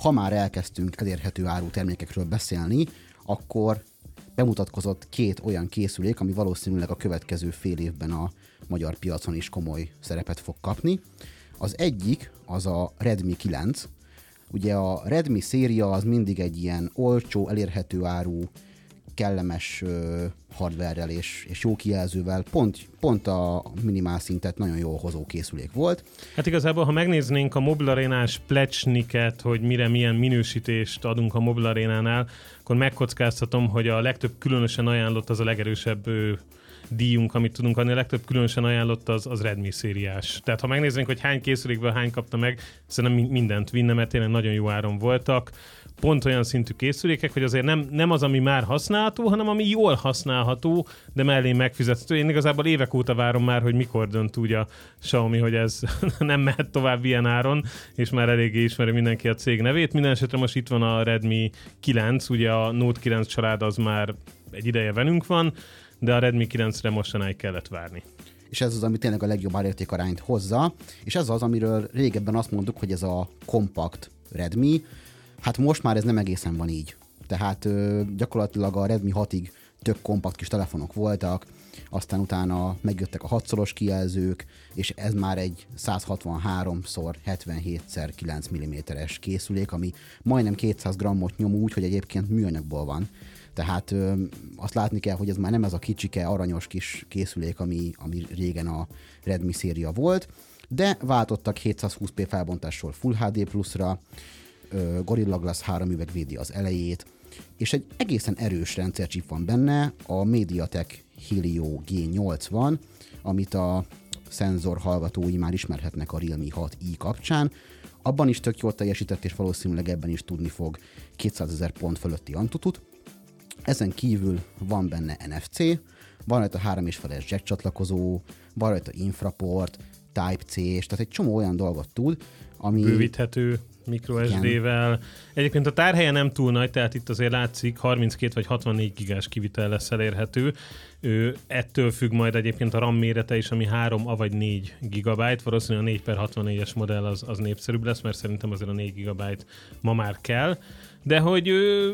ha már elkezdtünk elérhető áru termékekről beszélni, akkor bemutatkozott 2 olyan készülék, ami valószínűleg a következő fél évben a magyar piacon is komoly szerepet fog kapni. Az egyik az a Redmi 9. Ugye a Redmi széria az mindig egy ilyen olcsó, elérhető áru, kellemes hardverrel és jó kijelzővel, pont a minimál szintet nagyon jól hozó készülék volt. Hát igazából, ha megnéznénk a mobilarénás plecsniket, hogy mire milyen minősítést adunk a mobilarénánál, akkor megkockáztatom, hogy a legtöbb különösen ajánlott az a legerősebb díjunk, amit tudunk adni, a legtöbb különösen ajánlott az Redmi szériás. Tehát ha megnéznénk, hogy hány készülékből hány kapta meg, szerintem mindent vinne, mert tényleg nagyon jó áron voltak. Pont olyan szintű készülékek, hogy azért nem az, ami már használható, hanem ami jól használható, de mellé megfizethető. Én igazából évek óta várom már, hogy mikor dönt úgy a Xiaomi, hogy ez nem mehet tovább ilyen áron, és már eléggé ismeri mindenki a cég nevét. Minden esetre most itt van a Redmi 9, ugye a Note 9 család az már egy ideje velünk van, de a Redmi 9-re mostanáig kellett várni. És ez az, ami tényleg a legjobb árértékarányt hozza, és ez az, amiről régebben azt mondtuk, hogy ez a kompakt Redmi. Hát most már ez nem egészen van így. Tehát gyakorlatilag a Redmi 6-ig tök kompakt kis telefonok voltak, aztán utána megjöttek a 6-szoros kijelzők, és ez már egy 163x77x9 mm-es készülék, ami majdnem 200 grammot nyom úgy, hogy egyébként műanyagból van. Tehát azt látni kell, hogy ez már nem ez a kicsike, aranyos kis készülék, ami régen a Redmi széria volt, de váltottak 720p felbontásról Full HD Plus-ra, Gorilla Glass 3 üveg védi az elejét, és egy egészen erős rendszercsip van benne, a MediaTek Helio G80, amit a szenzor hallgatói már ismerhetnek a Realme 6i kapcsán. Abban is tök jól teljesített, és valószínűleg ebben is tudni fog 200 000 pont fölötti Antutu-t. Ezen kívül van benne NFC, van rajta 3,5-es jack csatlakozó, van rajta infraport, Type-C-s, tehát egy csomó olyan dolgot tud, ami... Bővíthető microSD-vel. Egyébként a tárhelye nem túl nagy, tehát itt azért látszik, 32 vagy 64 gigás kivitel lesz elérhető. Ettől függ majd egyébként a RAM mérete is, ami 3 vagy 4 gigabyte. Valószínűleg a 4x64-es modell az népszerűbb lesz, mert szerintem azért a 4 gigabyte ma már kell. De hogy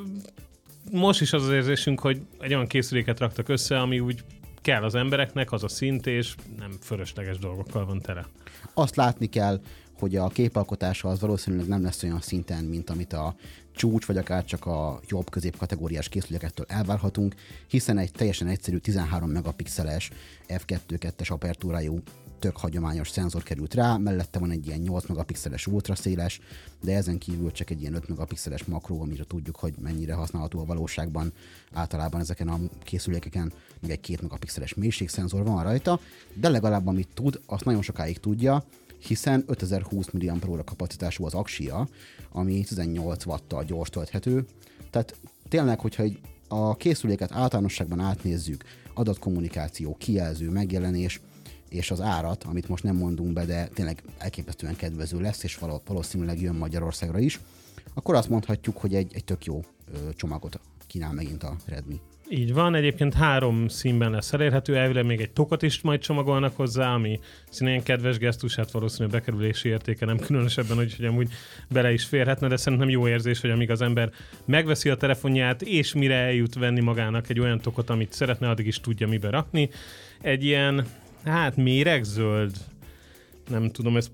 most is az érzésünk, hogy egy olyan készüléket raktak össze, ami úgy kell az embereknek, az a szint, és nem fölösleges dolgokkal van tele. Azt látni kell, hogy a képalkotása az valószínűleg nem lesz olyan szinten, mint amit a csúcs, vagy akár csak a jobb középkategóriás készülékektől elvárhatunk, hiszen egy teljesen egyszerű 13 megapixeles f2.2-es apertúrájú tök hagyományos szenzor került rá, mellette van egy ilyen 8 megapixeles ultraszéles, de ezen kívül csak egy ilyen 5 megapixeles makró, amire tudjuk, hogy mennyire használható a valóságban. Általában ezeken a készülékeken még egy 2 megapixeles mélységszenzor van rajta, de legalább amit tud, azt nagyon sokáig tudja, hiszen 5020 mAh kapacitású az aksia, ami 18 watttal gyors tölthető. Tehát tényleg, hogyha a készüléket általánosságban átnézzük, adatkommunikáció, kijelző, megjelenés, és az árat, amit most nem mondunk be, de tényleg elképesztően kedvező lesz, és valószínűleg jön Magyarországra is, akkor azt mondhatjuk, hogy egy tök jó csomagot kínál megint a Redmi. Így van, egyébként 3 színben lesz elérhető, elvileg még egy tokot is majd csomagolnak hozzá, ami szintén kedves gesztus, hát valószínűleg bekerülési értéke nem különösebben, hogy amúgy bele is férhetne, de szerintem jó érzés, hogy amíg az ember megveszi a telefonját, és mire eljut venni magának egy olyan tokot, amit szeretne, addig is tudja mibe rakni. Egy ilyen, méregzöld, nem tudom, ez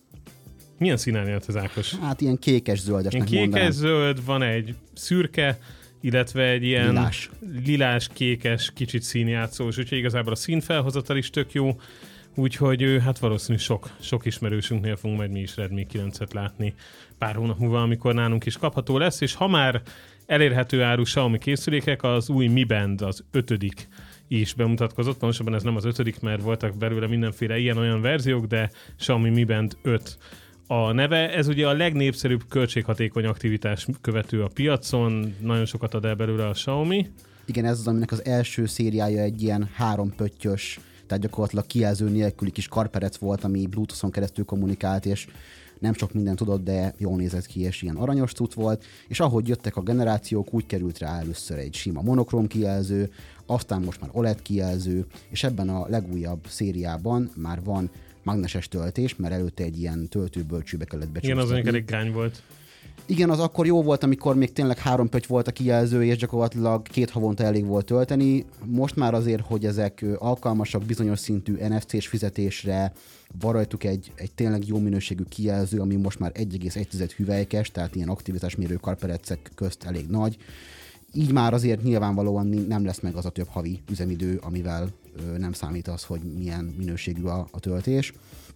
milyen színen jött az Ákos? Hát ilyen kékes-zöldesnek mondanám. Kékes-zöld, van egy szürke, illetve egy ilyen lilás-kékes, kicsit színjátszós, úgyhogy igazából a színfelhozatal is tök jó, úgyhogy hát valószínű sok ismerősünknél fogunk majd mi is Redmi 9-et látni pár hónap múlva, amikor nálunk is kapható lesz, és ha már elérhető áru Xiaomi készülékek, az új Mi Band, az 5. is bemutatkozott, pontosabban ez nem az 5., mert voltak belőle mindenféle ilyen-olyan verziók, de Xiaomi Mi Band 5 a neve. Ez ugye a legnépszerűbb költséghatékony aktivitás követő a piacon, nagyon sokat ad el belőle a Xiaomi. Igen, ez az, aminek az első szériája egy ilyen 3 pöttyös, tehát gyakorlatilag kijelző nélküli kis karperec volt, ami Bluetooth-on keresztül kommunikált, és nem sok mindent tudott, de jól nézett ki, és ilyen aranyos cucc volt, és ahogy jöttek a generációk, úgy került rá először egy sima monokróm kijelző, aztán most már OLED kijelző, és ebben a legújabb szériában már van mágneses töltés, mert előtte egy ilyen töltőbölcsőbe kellett becsúsztatni. Igen, az elég gány volt. Igen, az akkor jó volt, amikor még tényleg 3 pötty volt a kijelző, és gyakorlatilag 2 havonta elég volt tölteni. Most már azért, hogy ezek alkalmasak bizonyos szintű NFC-s fizetésre, van rajtuk egy tényleg jó minőségű kijelző, ami most már 1,1 hüvelykes, tehát ilyen aktivitásmérő karperecek közt elég nagy. Így már azért nyilvánvalóan nem lesz meg az a több havi üzemidő, amivel nem számít az, hogy milyen minőségű a töltés.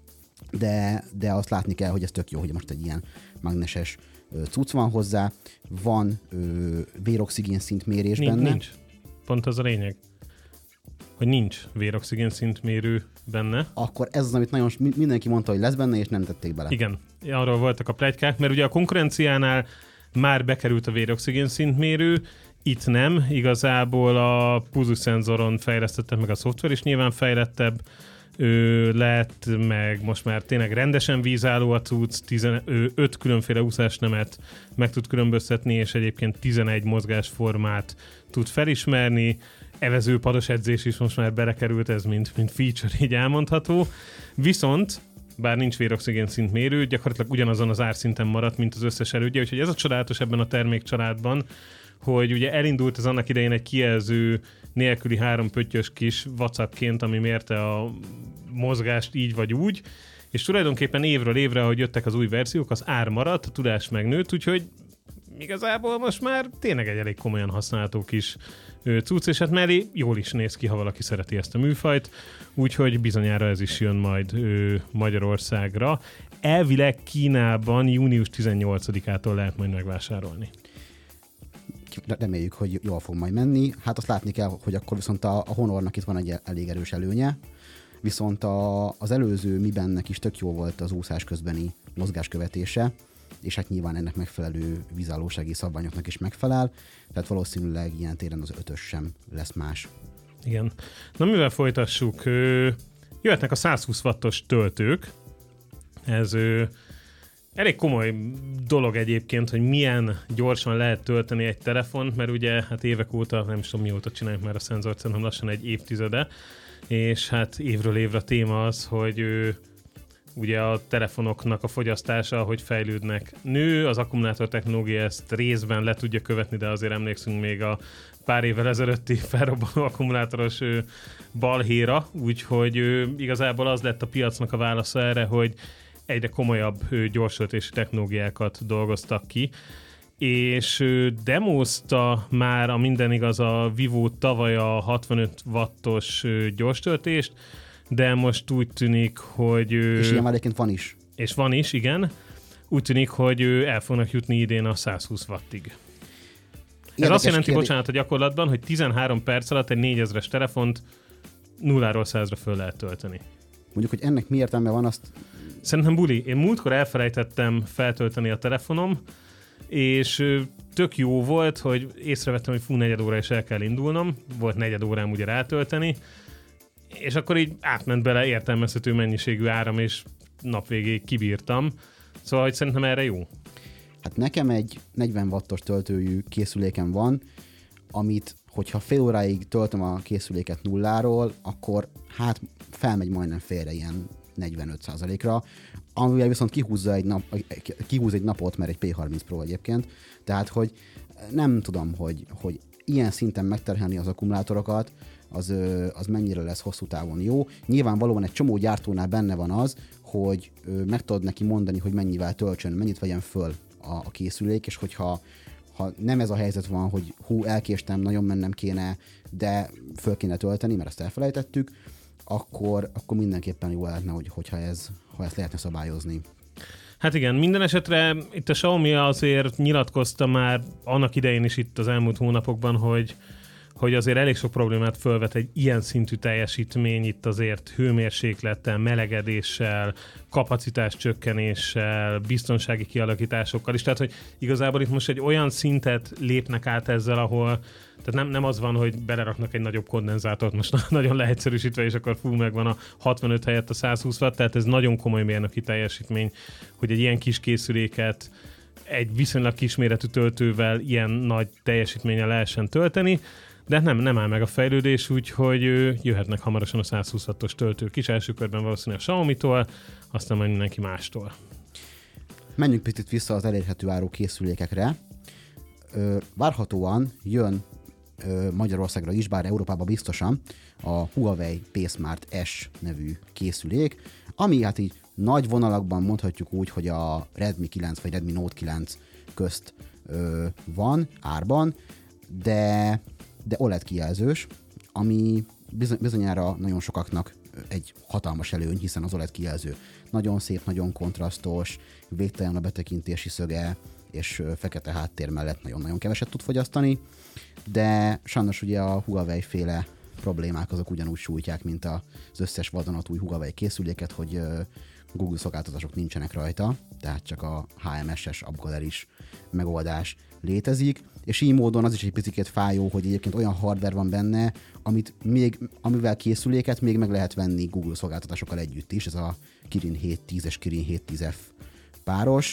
De azt látni kell, hogy ez tök jó, hogy most egy ilyen mágneses cucc van hozzá, van véroxigén szintmérés benne. Nincs. Pont az a lényeg, hogy nincs véroxigén szintmérő benne. Akkor ez az, amit nagyon mindenki mondta, hogy lesz benne, és nem tették bele. Igen, arról voltak a pletykák, mert ugye a konkurenciánál már bekerült a véroxigén szintmérő, itt nem, igazából a pulzusszenzoron fejlesztettek meg a szoftver, és nyilván fejlettebb lett, meg most már tényleg rendesen vízálló a cucc, 5 különféle úszásnemet meg tud különböztetni, és egyébként 11 mozgásformát tud felismerni. Evezőpados edzés is most már belekerült, ez mint feature, így elmondható. Viszont bár nincs véroxigén szintmérő, gyakorlatilag ugyanazon az árszinten maradt, mint az összes elődje, úgyhogy ez a csodálatos ebben a termékcsaládban, hogy ugye elindult az annak idején egy kijelző nélküli 3 pöttyös kis WhatsAppként, ami mérte a mozgást így vagy úgy, és tulajdonképpen évről évre, ahogy jöttek az új verziók, az ár maradt, a tudás megnőtt, úgyhogy igazából most már tényleg egy elég komolyan használható kis cucc, és hát mellé jól is néz ki, ha valaki szereti ezt a műfajt, úgyhogy bizonyára ez is jön majd Magyarországra. Elvileg Kínában június 18-ától lehet majd megvásárolni. Reméljük, hogy jól fog majd menni. Hát azt látni kell, hogy akkor viszont a Honornak itt van egy elég erős előnye, viszont az előző Mi Bandnek is tök jó volt az úszás közbeni mozgáskövetése, és hát nyilván ennek megfelelő vízállósági szabványoknak is megfelel, tehát valószínűleg ilyen téren az 5-ös sem lesz más. Igen. Na mivel folytassuk? Jöhetnek a 120 wattos töltők. Ez elég komoly dolog egyébként, hogy milyen gyorsan lehet tölteni egy telefont, mert ugye hát évek óta, nem is tudom mióta csináljuk már a szenzort, szerintem lassan egy évtizede, és hát évről évre a téma az, hogy ugye a telefonoknak a fogyasztása, ahogy fejlődnek, nő, az akkumulátor technológia ezt részben le tudja követni, de azért emlékszünk még a pár évvel ezelőtti felrobbanó akkumulátoros balhéra, úgyhogy igazából az lett a piacnak a válasza erre, hogy egyre komolyabb gyorstöltési technológiákat dolgoztak ki, és demózta már a minden igaz a Vivo tavaly a 65 wattos gyorstöltést, de most úgy tűnik, hogy... És ilyen már egyébként van is. És van is, igen. Úgy tűnik, hogy el fognak jutni idén a 120 wattig. Ez azt jelenti, bocsánat, a gyakorlatban, hogy 13 perc alatt egy 4000-es telefont 0-ról 100-ra föl lehet tölteni. Mondjuk, hogy ennek mi értelme van, azt... Szerintem buli. Én múltkor elfelejtettem feltölteni a telefonom, és tök jó volt, hogy észrevettem, hogy negyed óra és el kell indulnom. Volt negyed órám ugye rátölteni, és akkor így átment bele értelmezhető mennyiségű áram, és nap végéig kibírtam. Szóval, hogy szerintem erre jó. Hát nekem egy 40 wattos töltőjű készülékem van, amit, hogyha fél óráig töltöm a készüléket nulláról, akkor hát felmegy majdnem félre ilyen 45%-ra, amivel viszont kihúz egy napot, mert egy P30 Pro egyébként, tehát hogy nem tudom, hogy ilyen szinten megterhelni az akkumulátorokat, az mennyire lesz hosszú távon jó. Nyilvánvalóan egy csomó gyártónál benne van az, hogy meg tudod neki mondani, hogy mennyivel töltsön, mennyit vegyen föl a készülék, és hogyha nem ez a helyzet van, hogy elkéstem, nagyon mennem kéne, de föl kéne tölteni, mert ezt elfelejtettük, akkor mindenképpen jó lehetne, hogyha ezt lehetne szabályozni. Hát igen, minden esetre itt a Xiaomi azért nyilatkozta már annak idején is itt az elmúlt hónapokban, hogy azért elég sok problémát fölvet egy ilyen szintű teljesítmény, itt azért hőmérséklettel, melegedéssel, kapacitás csökkenéssel, biztonsági kialakításokkal is. Tehát, hogy igazából itt most egy olyan szintet lépnek át ezzel, ahol tehát nem az van, hogy beleraknak egy nagyobb kondenzátort, most nagyon leegyszerűsítve, és akkor megvan a 65 helyett a 120 watt, tehát ez nagyon komoly mérnöki teljesítmény, hogy egy ilyen kis készüléket egy viszonylag kisméretű töltővel ilyen nagy teljesítménnyel lehessen tölteni, de nem áll meg a fejlődés, úgyhogy jöhetnek hamarosan a 120 wattos töltők is, első körben valószínűleg a Xiaomi-tól, aztán majd mindenki mástól. menjünk picit vissza az elérhető áru készülékekre. Várhatóan jön Magyarországra is, bár Európában biztosan, a Huawei PSmart S nevű készülék, ami hát így nagy vonalakban mondhatjuk úgy, hogy a Redmi 9 vagy Redmi Note 9 közt van árban, de OLED kijelzős, ami bizonyára nagyon sokaknak egy hatalmas előny, hiszen az OLED kijelző nagyon szép, nagyon kontrasztos, végtelen a betekintési szöge, és fekete háttér mellett nagyon-nagyon keveset tud fogyasztani, de sajnos ugye a Huawei féle problémák azok ugyanúgy sújtják, mint az összes vadonatúj Huawei készüléket, hogy Google szolgáltatások nincsenek rajta, tehát csak a HMSS AppGallery-s megoldás létezik, és így módon az is egy picit fájó, hogy egyébként olyan hardware van benne, amivel készüléket még meg lehet venni Google szolgáltatásokkal együtt is, ez a Kirin 710 és Kirin 710F páros.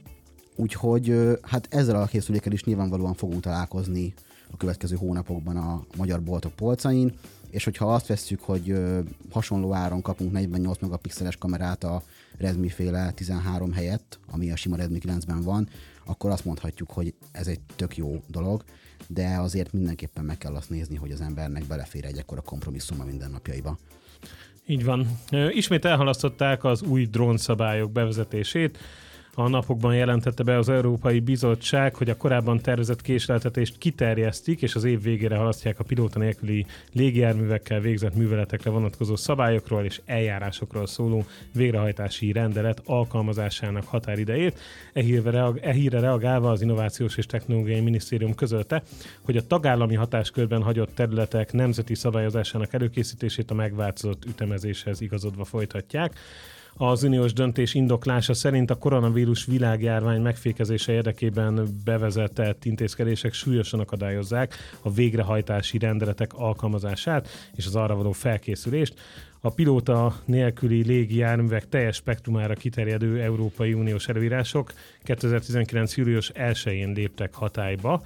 Úgyhogy hát ezzel a készülékkel is nyilvánvalóan fogunk találkozni a következő hónapokban a magyar boltok polcain, és hogyha azt vesszük, hogy hasonló áron kapunk 48 megapixeles kamerát a Redmi féle 13 helyett, ami a sima Redmi 9-ben van, akkor azt mondhatjuk, hogy ez egy tök jó dolog, de azért mindenképpen meg kell azt nézni, hogy az embernek belefér egy ekkora kompromisszum a mindennapjaiba. Így van. Ismét elhalasztották az új drónszabályok bevezetését. A napokban jelentette be az Európai Bizottság, hogy a korábban tervezett késleltetést kiterjesztik, és az év végére halasztják a pilóta nélküli légijárművekkel végzett műveletekre vonatkozó szabályokról és eljárásokról szóló végrehajtási rendelet alkalmazásának határidejét. E hírre reagálva az Innovációs és Technológiai Minisztérium közölte, hogy a tagállami hatáskörben hagyott területek nemzeti szabályozásának előkészítését a megváltozott ütemezéshez igazodva folytatják. Az uniós döntés indoklása szerint a koronavírus világjárvány megfékezése érdekében bevezetett intézkedések súlyosan akadályozzák a végrehajtási rendeletek alkalmazását és az arra való felkészülést. A pilóta nélküli légijárművek teljes spektrumára kiterjedő Európai Uniós előírások 2019. július 1-én léptek hatályba.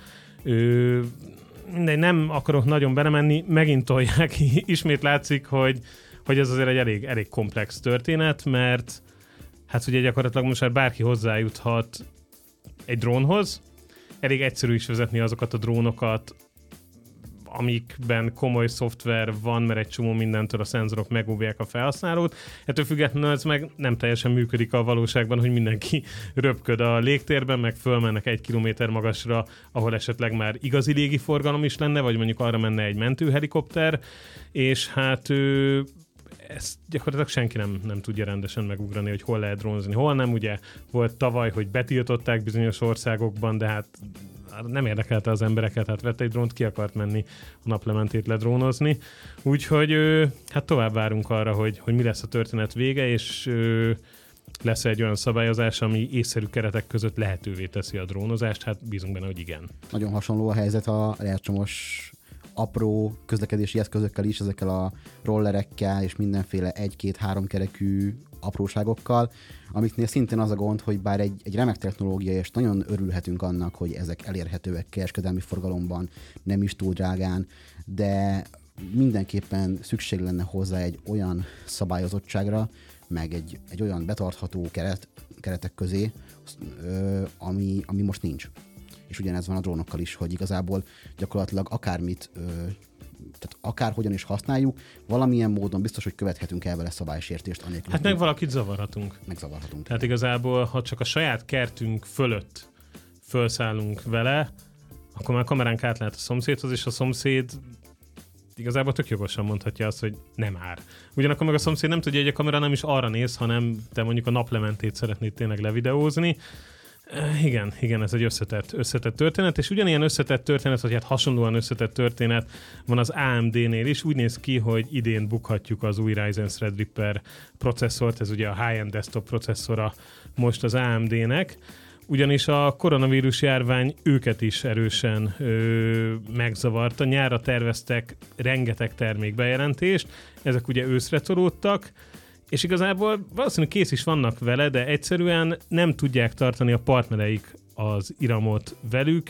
Nem akarok nagyon belemenni, megint tolják, ismét látszik, hogy ez azért egy elég komplex történet, mert hát ugye gyakorlatilag most már bárki hozzájuthat egy drónhoz. Elég egyszerű is vezetni azokat a drónokat, amikben komoly szoftver van, mert egy csomó mindentől a szenzorok megóvják a felhasználót. Ettől függetlenül ez meg nem teljesen működik a valóságban, hogy mindenki röpköd a légtérben, meg fölmennek 1 kilométer magasra, ahol esetleg már igazi légiforgalom is lenne, vagy mondjuk arra menne egy mentőhelikopter, és hát ezt gyakorlatilag senki nem tudja rendesen megugrani, hogy hol lehet drónozni, hol nem. Ugye volt tavaly, hogy betiltották bizonyos országokban, de hát nem érdekelte az embereket, hát vett egy drónt, ki akart menni a naplementét ledrónozni. Úgyhogy hát tovább várunk arra, hogy mi lesz a történet vége, és lesz egy olyan szabályozás, ami észszerű keretek között lehetővé teszi a drónozást, hát bízunk benne, hogy igen. Nagyon hasonló a helyzet a elektromos apró közlekedési eszközökkel is, ezekkel a rollerekkel és mindenféle 1-2-3 kerekű apróságokkal, amiknél szintén az a gond, hogy bár egy remek technológia, és nagyon örülhetünk annak, hogy ezek elérhetőek kereskedelmi forgalomban, nem is túl drágán, de mindenképpen szükség lenne hozzá egy olyan szabályozottságra, meg egy olyan betartható keretek közé, ami most nincs. És ugyanez van a drónokkal is, hogy igazából gyakorlatilag akármit, tehát akárhogyan is használjuk, valamilyen módon biztos, hogy követhetünk el vele szabálysértést. Anélkül, hát meg valakit zavarhatunk. Megzavarhatunk. Tehát igazából, ha csak a saját kertünk fölött felszállunk vele, akkor már a kameránk átlát a szomszédhoz, és a szomszéd igazából tök jogosan mondhatja azt, hogy nem ár. Ugyanakkor meg a szomszéd nem tudja, hogy a kamera nem is arra néz, hanem te mondjuk a naplementét szeretnéd tényleg levideózni. Igen, ez egy összetett történet, és ugyanilyen összetett történet, vagy hát hasonlóan összetett történet van az AMD-nél is. Úgy néz ki, hogy idén bukhatjuk az új Ryzen Threadripper processzort, ez ugye a high-end desktop processzora most az AMD-nek, ugyanis a koronavírus járvány őket is erősen megzavarta. Nyárra terveztek rengeteg termékbejelentést, ezek ugye őszre tolódtak, és igazából valószínűleg kész is vannak vele, de egyszerűen nem tudják tartani a partnereik az iramot velük,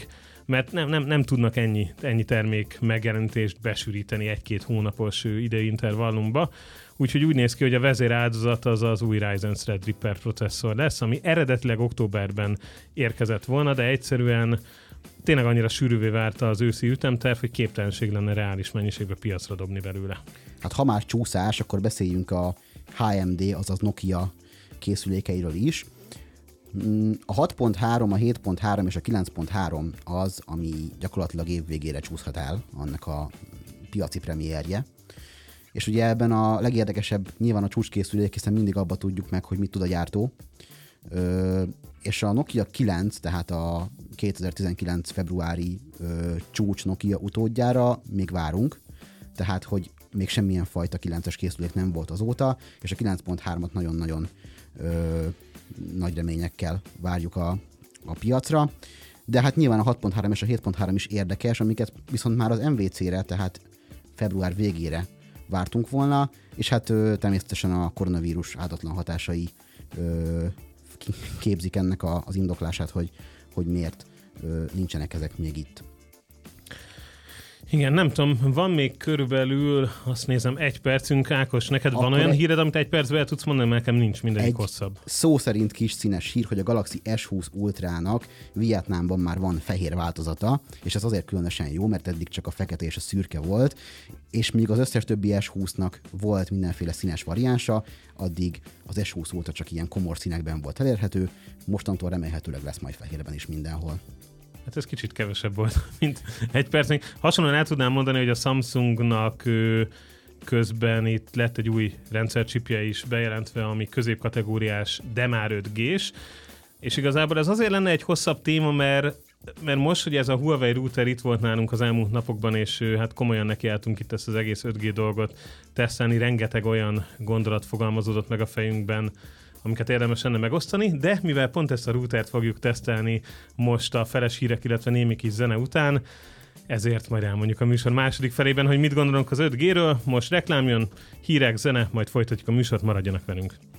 mert nem tudnak ennyi termék megjelentést besűríteni 1-2 hónapos időintervallumba. Úgyhogy úgy néz ki, hogy a vezéráldozat az új Ryzen Threadripper processzor lesz, ami eredetileg októberben érkezett volna, de egyszerűen tényleg annyira sűrűvé várta az őszi ütemterv, hogy képtelenség lenne reális mennyiségbe piacra dobni belőle. Hát ha már csúszás, akkor beszéljünk a HMD, azaz Nokia készülékeiről is. A 6.3, a 7.3 és a 9.3 az, ami gyakorlatilag évvégére csúszhat el, annak a piaci premierje. És ugye ebben a legérdekesebb nyilván a csúcskészülék, hiszen mindig abba tudjuk meg, hogy mit tud a gyártó. És a Nokia 9, tehát a 2019 februári csúcs Nokia utódjára még várunk, tehát hogy még semmilyen fajta 9-es készülék nem volt azóta, és a 9.3-at nagyon-nagyon nagy reményekkel várjuk a piacra. De hát nyilván a 6.3 és a 7.3 is érdekes, amiket viszont már az MVC-re, tehát február végére vártunk volna, és hát természetesen a koronavírus áldatlan hatásai képzik ennek az indoklását, hogy miért nincsenek ezek még itt. Igen, nem tudom, van még körülbelül, azt nézem, 1 percünk. Ákos, neked akkor van olyan híred, amit 1 percben el tudsz mondani, mert nekem nincs, mindegyik hosszabb. Szó szerint kis színes hír, hogy a Galaxy S20 Ultrának Vietnámban már van fehér változata, és ez azért különösen jó, mert eddig csak a fekete és a szürke volt, és míg az összes többi S20-nak volt mindenféle színes variánsa, addig az S20 Ultra csak ilyen komor színekben volt elérhető, mostantól remélhetőleg lesz majd fehérben is mindenhol. Hát ez kicsit kevesebb volt, mint 1 perc. Hasonlóan el tudnám mondani, hogy a Samsungnak közben itt lett egy új rendszercsipje is bejelentve, ami középkategóriás, de már 5G-s, és igazából ez azért lenne egy hosszabb téma, mert most, hogy ez a Huawei router itt volt nálunk az elmúlt napokban, és hát komolyan nekiálltunk itt ezt az egész 5G dolgot tesztelni, rengeteg olyan gondolat fogalmazódott meg a fejünkben, amiket érdemes lenne megosztani, de mivel pont ezt a routert fogjuk tesztelni most a feles hírek, illetve némi kis zene után, ezért majd elmondjuk a műsor második felében, hogy mit gondolunk az 5G-ről. Most reklám jön, hírek, zene, majd folytatjuk a műsort, maradjanak velünk.